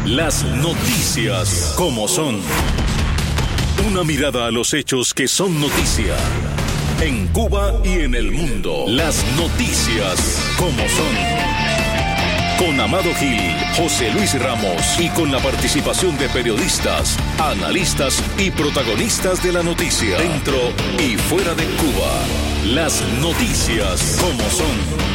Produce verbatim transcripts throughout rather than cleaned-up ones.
Las noticias como son. Una mirada a los hechos que son noticia. En Cuba y en el mundo. Las noticias como son. Con Amado Gil, José Luis Ramos y con la participación de periodistas, analistas y protagonistas de la noticia. Dentro y fuera de Cuba. Las noticias como son.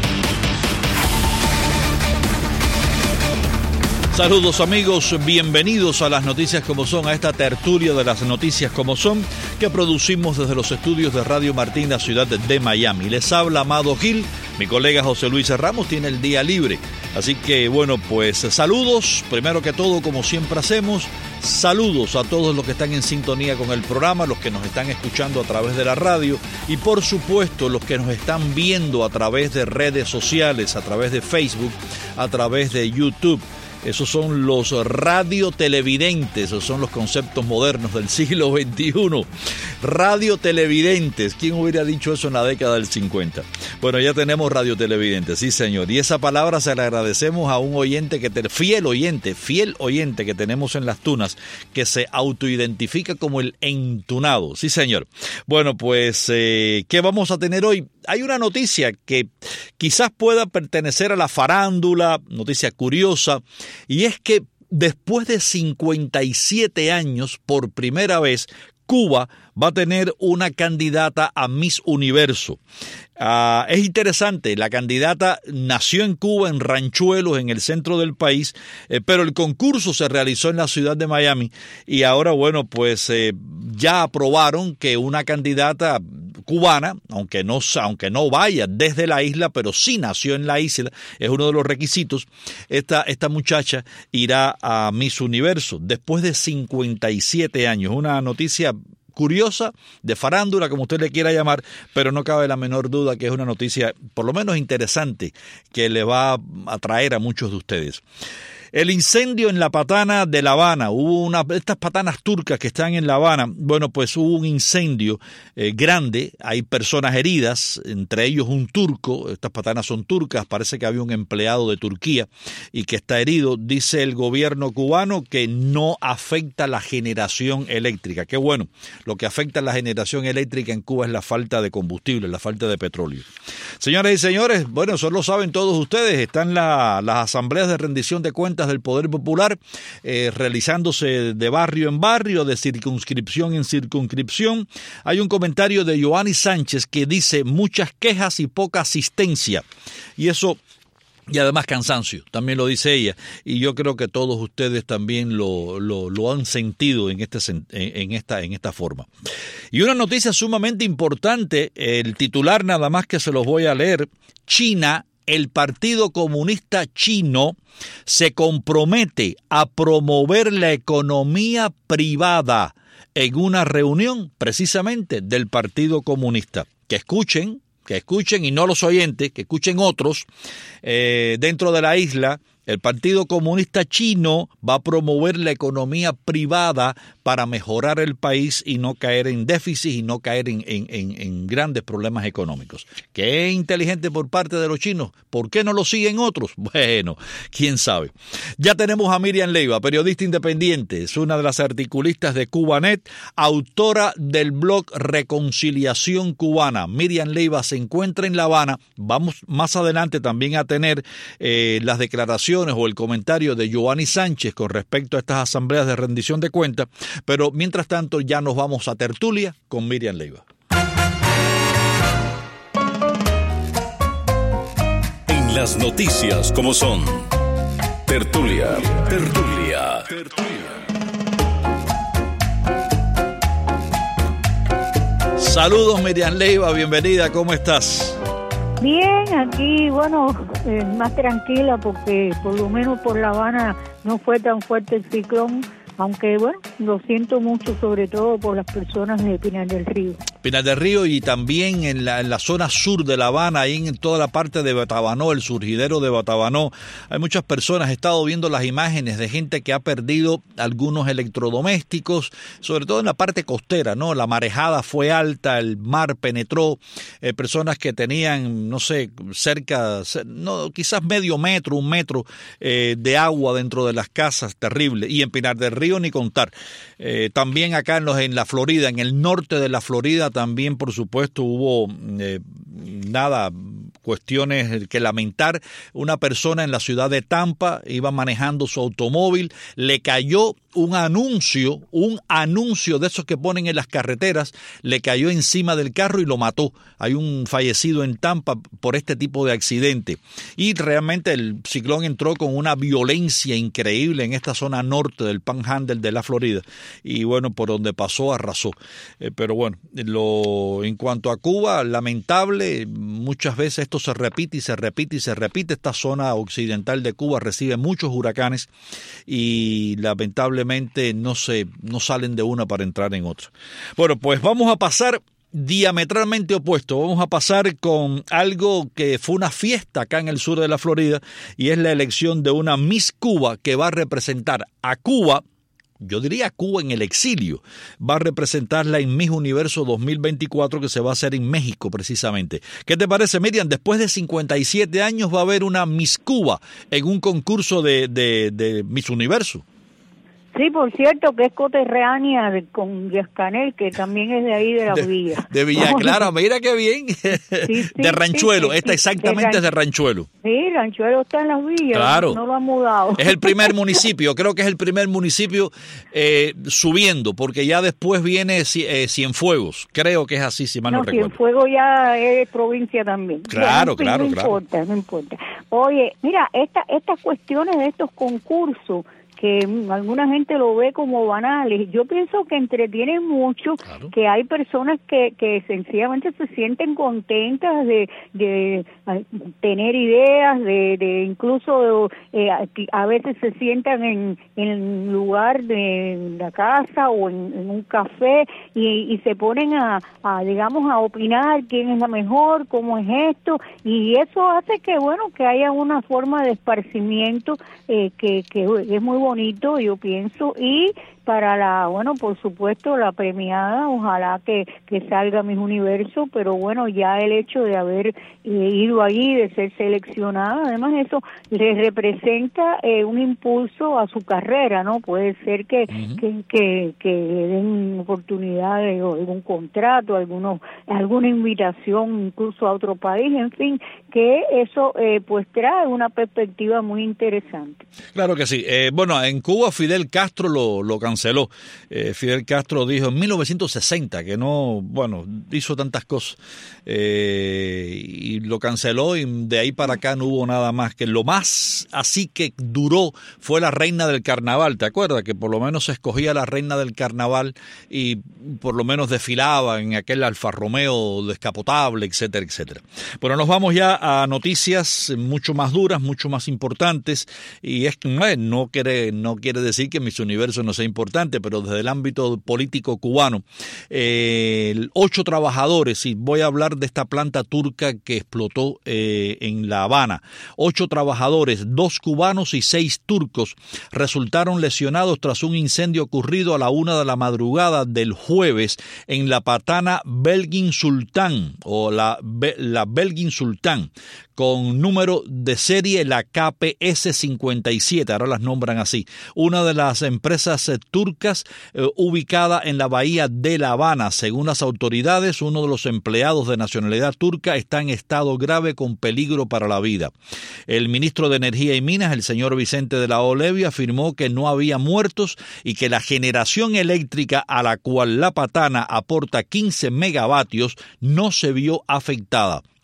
Saludos amigos, bienvenidos a las noticias como son, a esta tertulia de las noticias como son que producimos desde los estudios de Radio Martín, la ciudad de Miami. Les habla Amado Gil, mi colega José Luis Ramos tiene el día libre, así que bueno, pues saludos, primero que todo como siempre hacemos, saludos a todos los que están en sintonía con el programa, los que nos están escuchando a través de la radio y por supuesto los que nos están viendo a través de redes sociales, a través de Facebook, a través de YouTube. Esos son los radiotelevidentes, esos son los conceptos modernos del siglo veintiuno. Radiotelevidentes, ¿quién hubiera dicho eso en la década del cincuenta? Bueno, ya tenemos radiotelevidentes, sí señor. Y esa palabra se la agradecemos a un oyente, que te, fiel oyente, fiel oyente que tenemos en Las Tunas, que se autoidentifica como el entunado, sí señor. Bueno, pues, eh, ¿qué vamos a tener hoy? Hay una noticia que quizás pueda pertenecer a la farándula, noticia curiosa, y es que después de cincuenta y siete años, por primera vez, Cuba va a tener una candidata a Miss Universo. Uh, es interesante, la candidata nació en Cuba, en Ranchuelos, en el centro del país, eh, pero el concurso se realizó en la ciudad de Miami y ahora, bueno, pues eh, ya aprobaron que una candidata cubana, aunque no, aunque no vaya desde la isla, pero sí nació en la isla, es uno de los requisitos, esta, esta muchacha irá a Miss Universo después de cincuenta y siete años, una noticia curiosa, de farándula, como usted le quiera llamar, pero no cabe la menor duda que es una noticia, por lo menos interesante, que le va a atraer a muchos de ustedes. El incendio en la Patana de La Habana, hubo una estas patanas turcas que están en La Habana, bueno, pues hubo un incendio eh, grande, hay personas heridas, entre ellos un turco, estas patanas son turcas, parece que había un empleado de Turquía y que está herido, dice el gobierno cubano que no afecta la generación eléctrica, qué bueno, lo que afecta a la generación eléctrica en Cuba es la falta de combustible, la falta de petróleo. Señoras y señores, bueno, eso lo saben todos ustedes, están la, las asambleas de rendición de cuentas del Poder Popular eh, realizándose de barrio en barrio, de circunscripción en circunscripción. Hay un comentario de Yoani Sánchez que dice muchas quejas y poca asistencia y eso y además cansancio, también lo dice ella y yo creo que todos ustedes también lo, lo, lo han sentido en, este, en, esta, en esta forma. Y una noticia sumamente importante, el titular nada más que se los voy a leer, China, el Partido Comunista Chino se compromete a promover la economía privada en una reunión precisamente del Partido Comunista. Que escuchen, que escuchen y no los oyentes, que escuchen otros, eh, dentro de la isla, el Partido Comunista Chino va a promover la economía privada para mejorar el país y no caer en déficit y no caer en, en, en, en grandes problemas económicos. Qué inteligente por parte de los chinos. ¿Por qué no lo siguen otros? Bueno, quién sabe. Ya tenemos a Miriam Leiva, periodista independiente, es una de las articulistas de Cubanet, autora del blog Reconciliación Cubana. Miriam Leiva se encuentra en La Habana. Vamos más adelante también a tener eh, las declaraciones o el comentario de Yoani Sánchez con respecto a estas asambleas de rendición de cuentas, pero mientras tanto ya nos vamos a tertulia con Miriam Leiva. En las noticias como son, tertulia, tertulia, tertulia. Saludos Miriam Leiva, bienvenida, ¿cómo estás? Bien, aquí, bueno, eh, más tranquila porque por lo menos por La Habana no fue tan fuerte el ciclón, aunque bueno, lo siento mucho sobre todo por las personas de Pinar del Río. Pinar del Río y también en la, en la zona sur de La Habana, ahí en toda la parte de Batabanó, el surgidero de Batabanó. Hay muchas personas, he estado viendo las imágenes de gente que ha perdido algunos electrodomésticos, sobre todo en la parte costera, ¿no? La marejada fue alta, el mar penetró, eh, personas que tenían, no sé, cerca, no, quizás medio metro, un metro eh, de agua dentro de las casas, terrible. Y en Pinar del Río ni contar. Eh, también acá en, los, en la Florida, en el norte de la Florida, también, por supuesto, hubo eh, nada, cuestiones que lamentar. Una persona en la ciudad de Tampa iba manejando su automóvil, le cayó un anuncio, un anuncio de esos que ponen en las carreteras, le cayó encima del carro y lo mató. Hay un fallecido en Tampa por este tipo de accidente. Y realmente el ciclón entró con una violencia increíble en esta zona norte del Panhandle de la Florida. Y bueno, por donde pasó, arrasó. Eh, pero bueno, lo, en cuanto a Cuba, lamentable, muchas veces esto se repite y se repite y se repite. Esta zona occidental de Cuba recibe muchos huracanes y lamentablemente no se no salen de una para entrar en otra. Bueno, pues vamos a pasar diametralmente opuesto. Vamos a pasar con algo que fue una fiesta acá en el sur de la Florida y es la elección de una Miss Cuba que va a representar a Cuba. Yo diría Cuba en el exilio, va a representarla en Miss Universo dos mil veinticuatro que se va a hacer en México precisamente. ¿Qué te parece, Miriam? Después de cincuenta y siete años va a haber una Miss Cuba en un concurso de, de, de Miss Universo. Sí, por cierto, que es coterránea de, con Yascanel, que también es de ahí de la de, Villa. De Villa Clara, mira qué bien. Sí, sí, de Ranchuelo, sí, esta sí, exactamente de es de Ranchuelo. Sí, Ranchuelo está en las Villas, claro. No lo han mudado. Es el primer municipio, creo que es el primer municipio eh, subiendo, porque ya después viene eh, Cienfuegos, creo que es así, si mal no, no recuerdo. Cienfuegos ya es provincia también. Claro, bueno, claro, no claro. No importa, no importa. Oye, mira, esta, estas cuestiones de estos concursos, que alguna gente lo ve como banales, yo pienso que entretienen mucho, claro. Que hay personas que, que sencillamente se sienten contentas de, de tener ideas, de, de incluso eh, a veces se sientan en, en lugar de la casa o en, en un café y, y se ponen a, a, digamos, a opinar quién es la mejor, cómo es esto, y eso hace que, bueno, que haya una forma de esparcimiento eh, que, que es muy bonito, yo pienso, y para la, bueno, por supuesto, la premiada, ojalá que, que salga Miss Universo, pero bueno, ya el hecho de haber eh, ido allí, de ser seleccionada, además eso le representa eh, un impulso a su carrera, ¿no? Puede ser que, uh-huh. que, que, que le den oportunidades o algún contrato, algunos, alguna invitación incluso a otro país, en fin, que eso eh, pues trae una perspectiva muy interesante. Claro que sí. Eh, bueno, en Cuba Fidel Castro lo, lo canceló. Eh, Fidel Castro dijo en mil novecientos sesenta que no, bueno, hizo tantas cosas eh, y lo canceló, y de ahí para acá no hubo nada más. Que lo más así que duró fue la reina del carnaval, ¿te acuerdas? Que por lo menos se escogía la reina del carnaval y por lo menos desfilaba en aquel Alfa Romeo descapotable, etcétera, etcétera. Bueno, nos vamos ya a noticias mucho más duras, mucho más importantes, y es que no quiere, no quiere decir que Miss Universo no sea importante, pero desde el ámbito político cubano, eh, ocho trabajadores, y voy a hablar de esta planta turca que explotó eh, en La Habana, ocho trabajadores, dos cubanos y seis turcos, resultaron lesionados tras un incendio ocurrido a la una de la madrugada del jueves en la patana Belgin Sultan, o la, la Belgin Sultan, con número de serie la K P S cincuenta y siete, ahora las nombran así, una de las empresas eh, turcas eh, ubicada en la bahía de La Habana. Según las autoridades, uno de los empleados de nacionalidad turca está en estado grave con peligro para la vida. El ministro de Energía y Minas, el señor Vicente de la Olevia, afirmó que no había muertos y que la generación eléctrica a la cual la patana aporta quince megavatios no se vio afectada.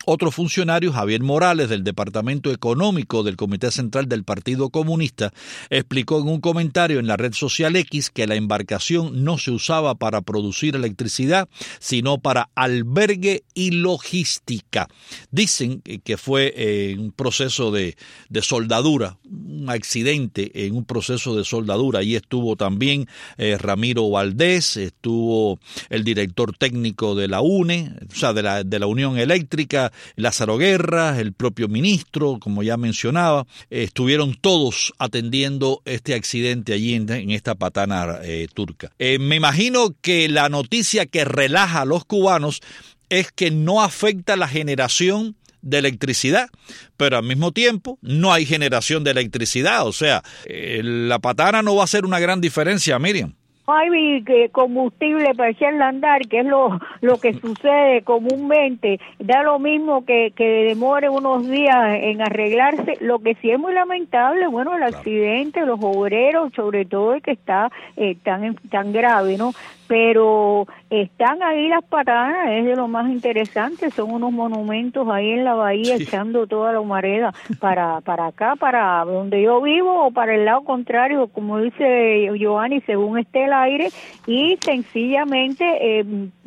Otro funcionario, Javier Morales, del Departamento Económico del Comité Central del Partido Comunista, explicó en un comentario en la red social X que la embarcación no se usaba para producir electricidad, sino para albergue y logística. Dicen que fue eh, un proceso de, de soldadura, un accidente en un proceso de soldadura. Allí estuvo también eh, Ramiro Valdés, estuvo el director técnico de la U N E, o sea, de la, de la Unión Eléctrica, Lázaro Guerra, el propio ministro, como ya mencionaba, eh, estuvieron todos atendiendo este accidente allí en, en esta patana eh, turca. Eh, me imagino que la noticia que relaja a los cubanos es que no afecta la generación de electricidad, pero al mismo tiempo no hay generación de electricidad, o sea, eh, la patana no va a hacer una gran diferencia, Miriam. Hay combustible para echarla a andar, que es lo, lo que sucede comúnmente. Da lo mismo que, que demore unos días en arreglarse. Lo que sí es muy lamentable, bueno, el claro. accidente, los obreros, sobre todo el que está eh, tan, tan grave, ¿no? Pero están ahí las patanas, es de lo más interesante, son unos monumentos ahí en la bahía sí. echando toda la humareda para, para acá, para donde yo vivo o para el lado contrario, como dice Giovanni, según esté el aire, y sencillamente, eh,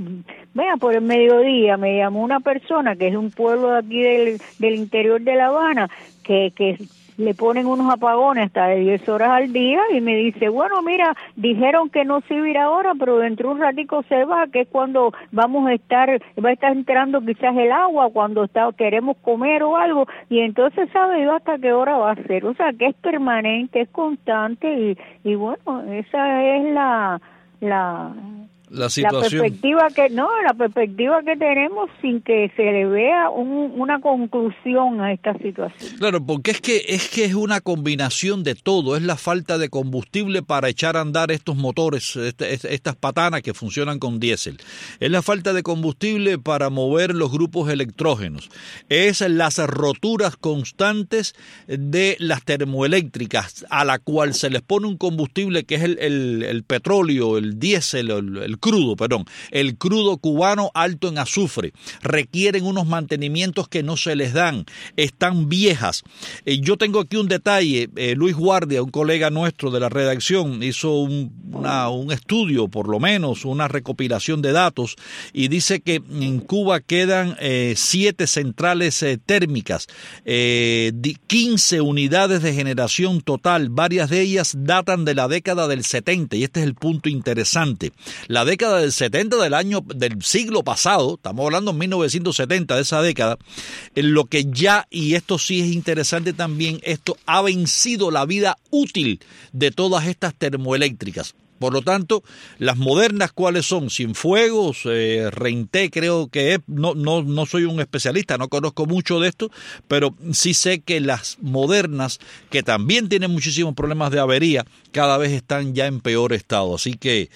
vea, por el mediodía me llamó una persona que es de un pueblo de aquí del, del interior de La Habana, que, que le ponen unos apagones hasta de diez horas al día y me dice, bueno, mira, dijeron que no se iba a ir ahora, pero dentro de un ratico se va, que es cuando vamos a estar, va a estar entrando quizás el agua, cuando está, queremos comer o algo, y entonces sabe yo hasta qué hora va a ser, o sea, que es permanente, es constante, y, y bueno, esa es la... la La situación. La perspectiva que no, la perspectiva que tenemos sin que se le vea un, una conclusión a esta situación. Claro, porque es que es que es una combinación de todo, es la falta de combustible para echar a andar estos motores, este, estas patanas que funcionan con diésel. Es la falta de combustible para mover los grupos electrógenos. Es las roturas constantes de las termoeléctricas a la cual se les pone un combustible que es el, el, el petróleo, el diésel, el, el crudo, perdón, el crudo cubano alto en azufre. Requieren unos mantenimientos que no se les dan, están viejas. Eh, yo tengo aquí un detalle, eh, Luis Guardia, un colega nuestro de la redacción, hizo un, una, un estudio, por lo menos, una recopilación de datos, y dice que en Cuba quedan eh, siete centrales eh, térmicas, eh, quince unidades de generación total, varias de ellas datan de la década del setenta, y este es el punto interesante. La década del setenta del año del siglo pasado, estamos hablando en mil novecientos setenta de esa década, en lo que ya, y esto sí es interesante también, esto ha vencido la vida útil de todas estas termoeléctricas. Por lo tanto, las modernas, ¿cuáles son? Cienfuegos, eh, Reinté, creo que es, no, no, no soy un especialista, no conozco mucho de esto, pero sí sé que las modernas, que también tienen muchísimos problemas de avería, cada vez están ya en peor estado. Así que,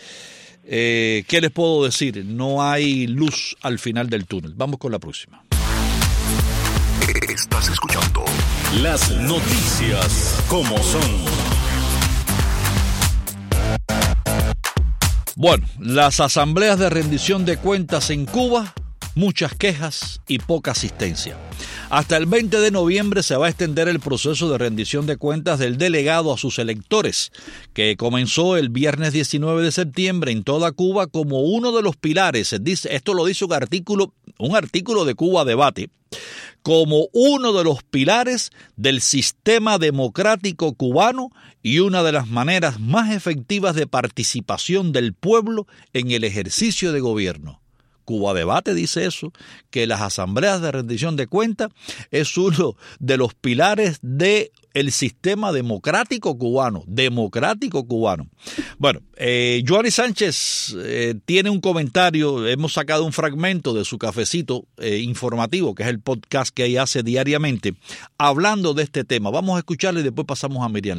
eh, ¿qué les puedo decir? No hay luz al final del túnel. Vamos con la próxima. Estás escuchando las noticias como son. Bueno, las asambleas de rendición de cuentas en Cuba, muchas quejas y poca asistencia. Hasta el veinte de noviembre se va a extender el proceso de rendición de cuentas del delegado a sus electores, que comenzó el viernes diecinueve de septiembre en toda Cuba como uno de los pilares. Dice, esto lo dice un artículo, un artículo de Cuba Debate, como uno de los pilares del sistema democrático cubano y una de las maneras más efectivas de participación del pueblo en el ejercicio de gobierno. Cuba Debate dice eso, que las asambleas de rendición de cuentas es uno de los pilares de el sistema democrático cubano, democrático cubano. Bueno, eh, Giovanni Sánchez eh, tiene un comentario, hemos sacado un fragmento de su cafecito eh, informativo, que es el podcast que ella hace diariamente, hablando de este tema. Vamos a escucharlo y después pasamos a Miriam Leiva.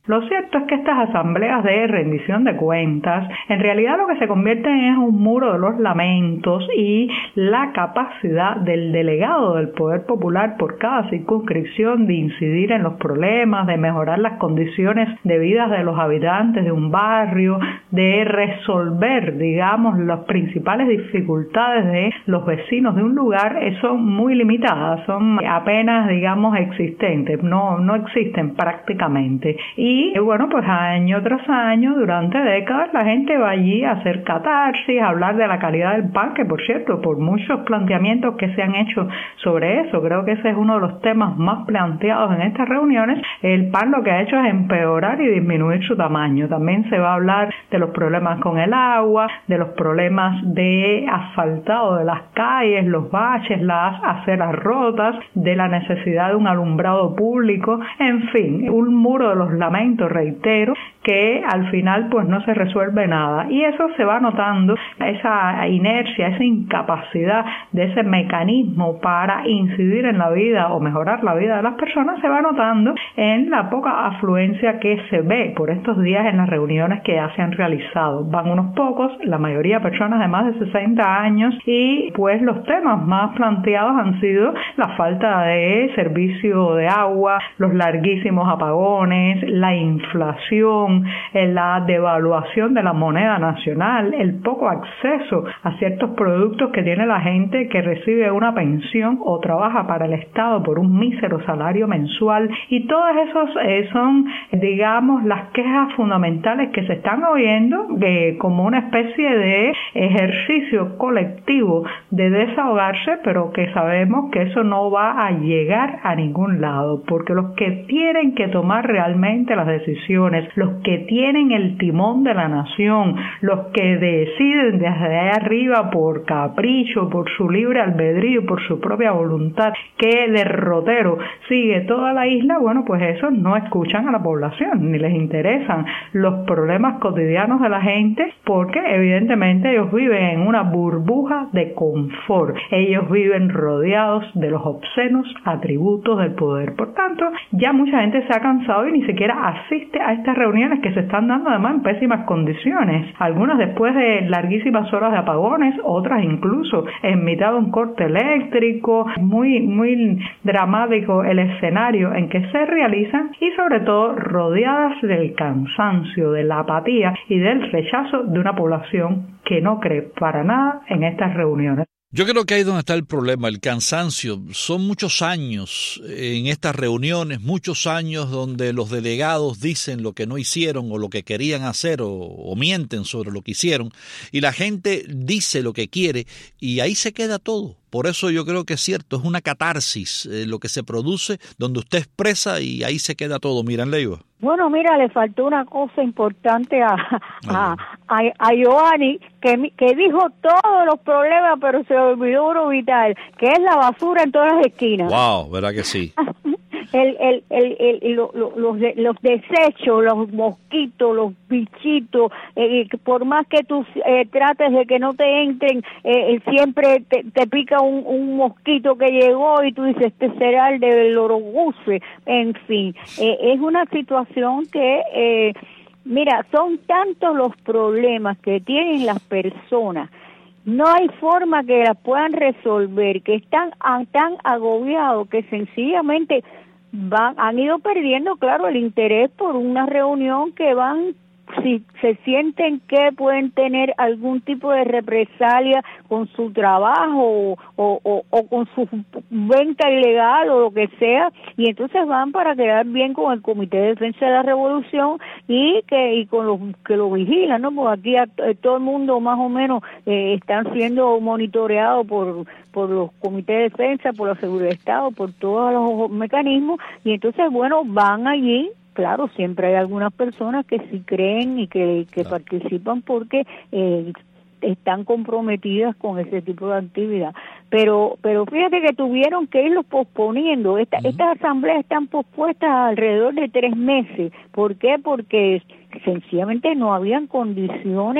Lo cierto es que estas asambleas de rendición de cuentas en realidad lo que se convierten es un muro de los lamentos y la capacidad del delegado del poder popular por cada circunscripción de incidir en los problemas, de mejorar las condiciones de vida de los habitantes de un barrio, de resolver, digamos, las principales dificultades de los vecinos de un lugar, son muy limitadas, son apenas, digamos, existentes, no, no existen prácticamente. Y Y bueno, pues año tras año, durante décadas, la gente va allí a hacer catarsis, a hablar de la calidad del pan, que por cierto, por muchos planteamientos que se han hecho sobre eso, creo que ese es uno de los temas más planteados en estas reuniones, el pan lo que ha hecho es empeorar y disminuir su tamaño. También se va a hablar de los problemas con el agua, de los problemas de asfaltado de las calles, los baches, las aceras rotas, de la necesidad de un alumbrado público, en fin, un muro de los lamentos, reitero, que al final pues no se resuelve nada, y eso se va notando, esa inercia, esa incapacidad de ese mecanismo para incidir en la vida o mejorar la vida de las personas, se va notando en la poca afluencia que se ve por estos días en las reuniones que ya se han realizado. Van unos pocos, la mayoría personas de más de sesenta años, y pues los temas más planteados han sido la falta de servicio de agua, los larguísimos apagones, la inflación, la devaluación de la moneda nacional, el poco acceso a ciertos productos que tiene la gente que recibe una pensión o trabaja para el Estado por un mísero salario mensual, y todas esos eh, son, digamos, las quejas fundamentales que se están oyendo eh, como una especie de ejercicio colectivo de desahogarse, pero que sabemos que eso no va a llegar a ningún lado, porque los que tienen que tomar realmente las decisiones, los que tienen el timón de la nación, los que deciden desde ahí arriba por capricho, por su libre albedrío, por su propia voluntad, qué derrotero sigue toda la isla, bueno, pues esos no escuchan a la población, ni les interesan los problemas cotidianos de la gente, porque evidentemente ellos viven en una burbuja de confort, ellos viven rodeados de los obscenos atributos del poder. Por tanto, ya mucha gente se ha cansado y ni siquiera asiste a estas reuniones que se están dando además en pésimas condiciones, algunas después de larguísimas horas de apagones, otras incluso en mitad de un corte eléctrico, muy, muy dramático el escenario en que se realizan, y sobre todo rodeadas del cansancio, de la apatía y del rechazo de una población que no cree para nada en estas reuniones. Yo creo que ahí es donde está el problema, el cansancio. Son muchos años en estas reuniones, muchos años donde los delegados dicen lo que no hicieron o lo que querían hacer o, o mienten sobre lo que hicieron, y la gente dice lo que quiere y ahí se queda todo. Por eso yo creo que es cierto, es una catarsis eh, lo que se produce, donde usted expresa y ahí se queda todo. Mira, Leiva. Bueno, mira, le faltó una cosa importante a a, a, a Giovanni, que, que dijo todos los problemas, pero se olvidó uno vital, que es la basura en todas las esquinas. Wow, ¿verdad que sí? El, el, el, el, el lo, lo, los, de, los desechos, los mosquitos, los bichitos, eh, por más que tú eh, trates de que no te entren, eh, siempre te, te pica un, un mosquito que llegó y tú dices, este será el del oroguce. En fin, eh, es una situación que, eh, mira, son tantos los problemas que tienen las personas, no hay forma que las puedan resolver, que están tan agobiados que sencillamente van han ido perdiendo, claro, el interés por una reunión que van, si se sienten que pueden tener algún tipo de represalia con su trabajo o, o, o con su venta ilegal o lo que sea, y entonces van para quedar bien con el Comité de Defensa de la Revolución y que y con los que lo vigilan, ¿no? Porque aquí a, a todo el mundo más o menos eh, están siendo monitoreados por por los comités de defensa, por la seguridad de Estado, por todos los mecanismos, y entonces, bueno, van allí. Claro, siempre hay algunas personas que sí creen y que, que claro. participan porque eh, están comprometidas con ese tipo de actividad. Pero pero fíjate que tuvieron que irlos posponiendo. Esta, uh-huh. Estas asambleas están pospuestas alrededor de tres meses. ¿Por qué? Porque sencillamente no habían condiciones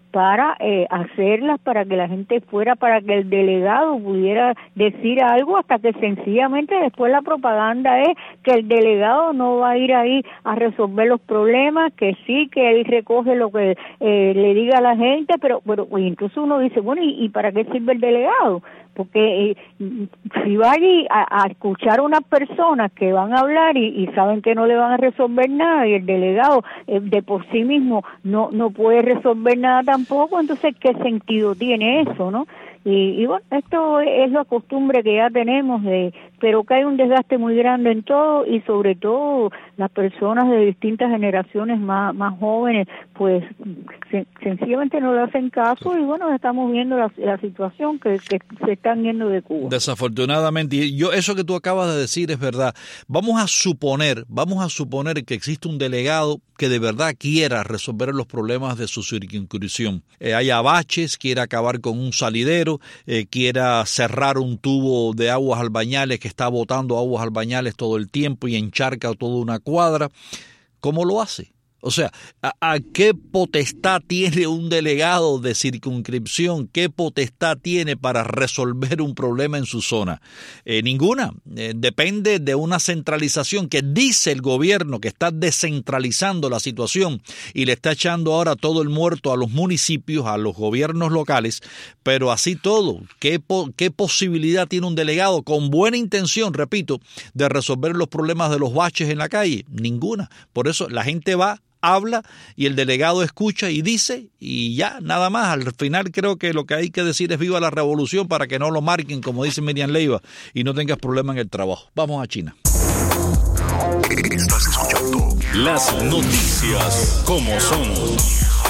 para eh, hacerlas, para que la gente fuera, para que el delegado pudiera decir algo, hasta que sencillamente después la propaganda es que el delegado no va a ir ahí a resolver los problemas, que sí, que él recoge lo que eh, le diga a la gente, pero, pero incluso uno dice, bueno, ¿y, y para qué sirve el delegado? Porque eh, si va allí a, a escuchar a unas personas que van a hablar y, y saben que no le van a resolver nada, y el delegado eh, de por sí mismo no no puede resolver nada tampoco, entonces ¿qué sentido tiene eso, no? Y, y bueno, esto es la costumbre que ya tenemos, de, pero que hay un desgaste muy grande en todo, y sobre todo las personas de distintas generaciones más más jóvenes, pues se, sencillamente no le hacen caso, y bueno, estamos viendo la, la situación que, que se están yendo de Cuba. Desafortunadamente, y yo eso que tú acabas de decir es verdad. Vamos a suponer, vamos a suponer que existe un delegado que de verdad quiera resolver los problemas de su circunscripción. Eh, haya baches, quiera acabar con un salidero, eh, quiera cerrar un tubo de aguas albañales que está botando aguas albañales todo el tiempo y encharca toda una cuadra. ¿Cómo lo hace? O sea, ¿a, ¿a qué potestad tiene un delegado de circunscripción? ¿Qué potestad tiene para resolver un problema en su zona? Eh, ninguna. Eh, depende de una centralización que dice el gobierno que está descentralizando la situación y le está echando ahora todo el muerto a los municipios, a los gobiernos locales, pero así todo. ¿Qué, po- qué posibilidad tiene un delegado con buena intención, repito, de resolver los problemas de los baches en la calle? Ninguna. Por eso la gente va, habla y el delegado escucha y dice, y ya, nada más. Al final creo que lo que hay que decir es viva la revolución, para que no lo marquen, como dice Miriam Leiva, y no tengas problemas en el trabajo. Vamos a China. Estás escuchando las noticias como son.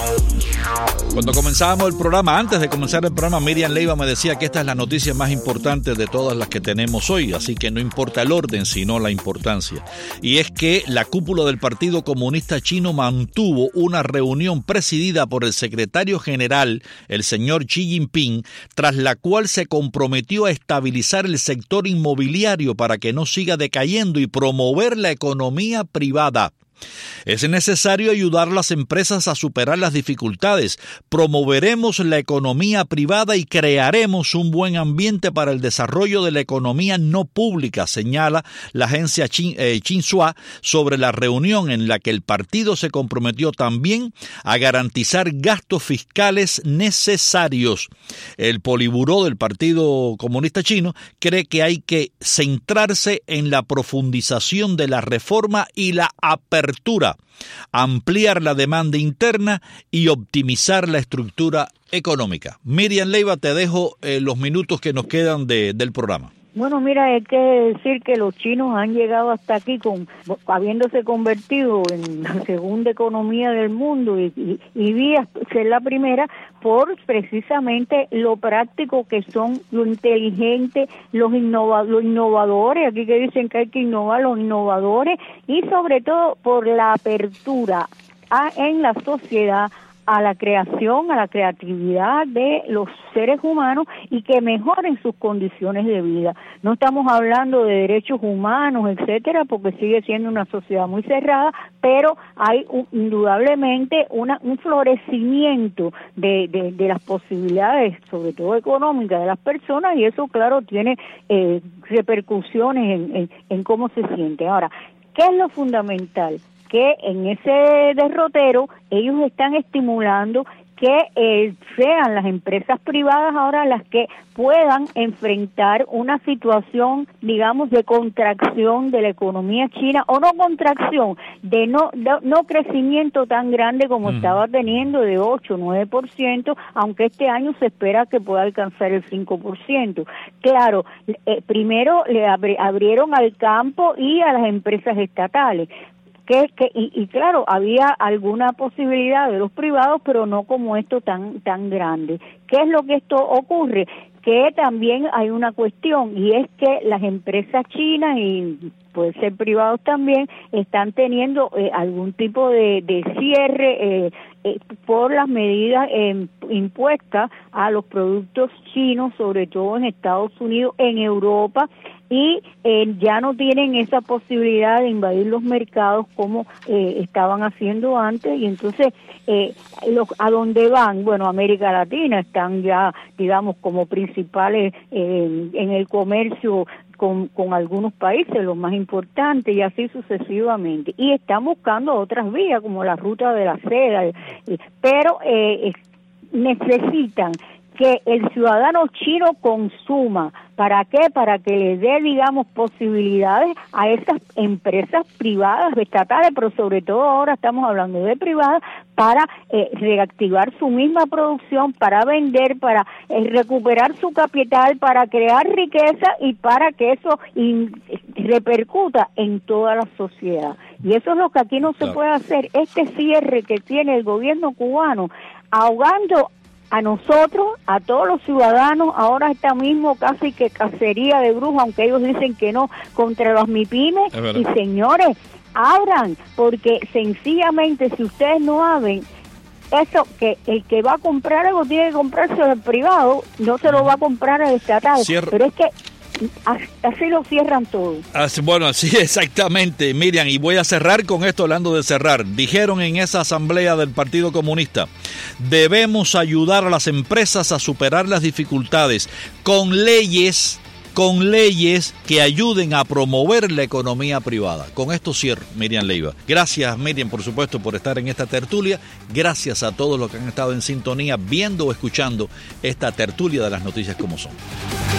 Cuando comenzábamos el programa, antes de comenzar el programa, Miriam Leiva me decía que esta es la noticia más importante de todas las que tenemos hoy, así que no importa el orden, sino la importancia. Y es que la cúpula del Partido Comunista Chino mantuvo una reunión presidida por el secretario general, el señor Xi Jinping, tras la cual se comprometió a estabilizar el sector inmobiliario para que no siga decayendo y promover la economía privada. Es necesario ayudar a las empresas a superar las dificultades. Promoveremos la economía privada y crearemos un buen ambiente para el desarrollo de la economía no pública, señala la agencia Xinhua sobre la reunión en la que el partido se comprometió también a garantizar gastos fiscales necesarios. El Politburó del Partido Comunista Chino cree que hay que centrarse en la profundización de la reforma y la apertura, ampliar la demanda interna y optimizar la estructura económica. Miriam Leiva, te dejo eh, los minutos que nos quedan de, del programa. Bueno, mira, hay que decir que los chinos han llegado hasta aquí con habiéndose convertido en la segunda economía del mundo y, y, y vía ser la primera por precisamente lo práctico que son, lo inteligente, los, innova, los innovadores, aquí que dicen que hay que innovar, los innovadores, y sobre todo por la apertura a, en la sociedad a la creación, a la creatividad de los seres humanos y que mejoren sus condiciones de vida. No estamos hablando de derechos humanos, etcétera, porque sigue siendo una sociedad muy cerrada, pero hay un, indudablemente una, un florecimiento de, de, de las posibilidades, sobre todo económicas, de las personas, y eso, claro, tiene eh, repercusiones en, en, en cómo se siente. Ahora, ¿qué es lo fundamental? Que en ese derrotero ellos están estimulando que eh, sean las empresas privadas ahora las que puedan enfrentar una situación, digamos, de contracción de la economía china, o no contracción, de no de, no crecimiento tan grande como mm. estaba teniendo, de ocho, nueve por ciento, aunque este año se espera que pueda alcanzar el cinco por ciento. Claro, eh, primero le abri- abrieron al campo y a las empresas estatales. Que, que y, y claro, había alguna posibilidad de los privados, pero no como esto tan tan grande. ¿Qué es lo que esto ocurre? Que también hay una cuestión, y es que las empresas chinas, y puede ser privados también, están teniendo eh, algún tipo de, de cierre eh, eh, por las medidas eh, impuestas a los productos chinos, sobre todo en Estados Unidos, en Europa, y eh, ya no tienen esa posibilidad de invadir los mercados como eh, estaban haciendo antes, y entonces eh, los, a dónde van, bueno, América Latina están ya, digamos, como principales eh, en el comercio con, con algunos países, los más importantes, y así sucesivamente, y están buscando otras vías como la ruta de la seda, eh, pero eh, necesitan que el ciudadano chino consuma. ¿Para qué? Para que le dé, digamos, posibilidades a esas empresas privadas, estatales, pero sobre todo ahora estamos hablando de privadas, para eh, reactivar su misma producción, para vender, para eh, recuperar su capital, para crear riqueza y para que eso in, repercuta en toda la sociedad. Y eso es lo que aquí no se puede hacer. Este cierre que tiene el gobierno cubano, ahogando a nosotros, a todos los ciudadanos, ahora está mismo casi que cacería de brujas, aunque ellos dicen que no, contra los MIPYMES. Y señores, abran, porque sencillamente si ustedes no abren, eso que el que va a comprar algo tiene que comprarse al privado, no se lo va a comprar al estatal. Cierro. Pero es que así lo cierran todo. Así, bueno, así exactamente, Miriam, y voy a cerrar con esto, hablando de cerrar. Dijeron en esa asamblea del Partido Comunista: debemos ayudar a las empresas a superar las dificultades con leyes, con leyes que ayuden a promover la economía privada. Con esto cierro, Miriam Leiva. Gracias, Miriam, por supuesto, por estar en esta tertulia. Gracias a todos los que han estado en sintonía, viendo o escuchando esta tertulia de las noticias como son.